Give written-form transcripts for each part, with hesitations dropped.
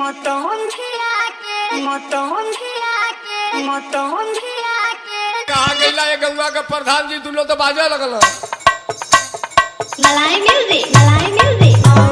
कहाँ गइला ये गौवा का प्रधान जी, तुम लोग तो बाजा लगल। मलाई म्यूजिक, मलाई म्यूजिक।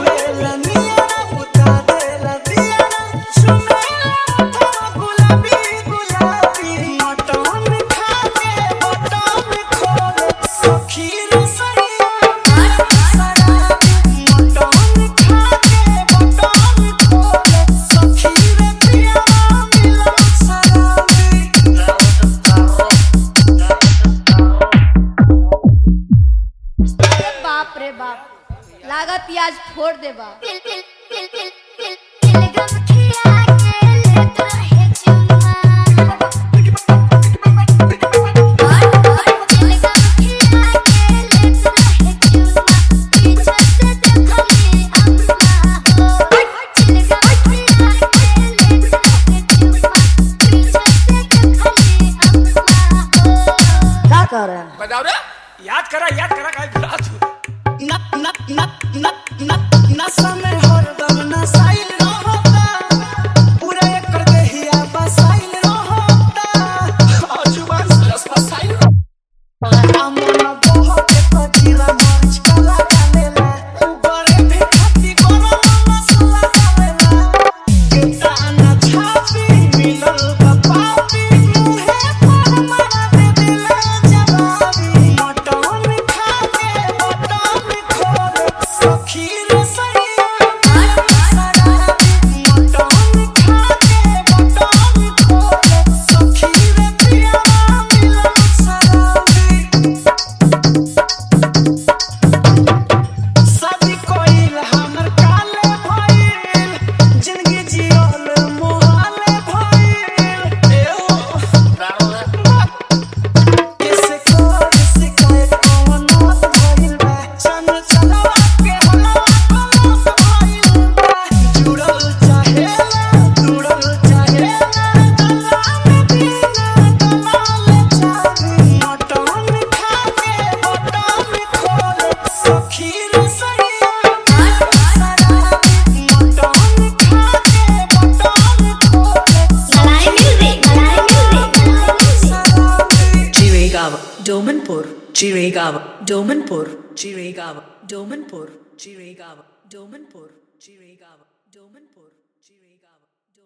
बाप रे बाप, लागत आज फोड़ देबा। क्या कर रहे हैं? बजाओ रे। याद करा काय बुला तू। नशा में हरदम नशाइल रहता, पूरा एकर देहिया बसाइल रहता, जुबान से रस बसाइल। अमन बहुत पजीरा मर्च कला डालेला, ऊपरे भी खती गरम मसाला डालेला, कितना छापी मिलल बपापी, मुहे पर मारा दे दिला जवाबी, मटन खा के बटन खोले सखी रे सैया शराबी, मटन खा के बटन खोले सखी रे पिया मिलल शराबी। शादी कइल हमर काले भइल, जिंदगी जियल मोहाले भइल, एहो कैसे कर शिकायत कौन भइल बा, चन चलवा के हलवा कलम भइल बा, जुड़ल चाहेला जुड़ल चाहेला, गला में बिना दलाल चाबी, मटन खा के बटन खोले सखी रे सैया शराबी, मटन खा के बटन खोले मलाई म्यूजिक, मलाई म्यूजिक। शराबी। Chiragawa, Domanpur, Chiragawa, Domanpur, Chiragawa, Domanpur, Chiragawa, Domanpur, Chiragawa.